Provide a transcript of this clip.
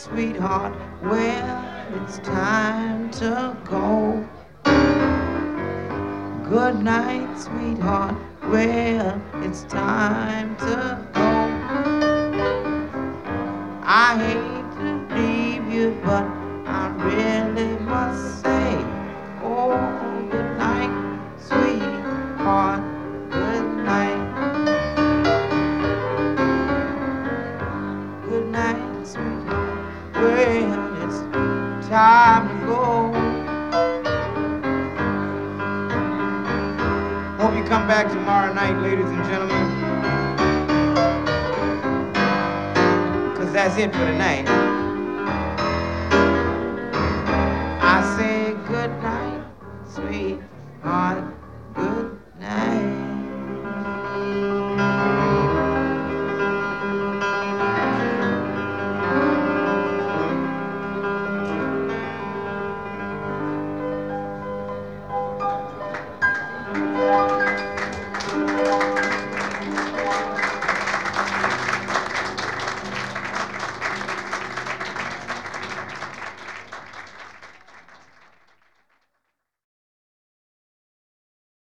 sweetheart. Well, it's time to go. Good night, sweetheart. Well, it's time to go. I hate to leave you, but I really must say, oh, good night, sweetheart. Good night. Good night, sweetheart. Well, it's time to go. Hope you come back tomorrow night, ladies and gentlemen. 'Cause that's it for tonight. I say good night, sweetheart.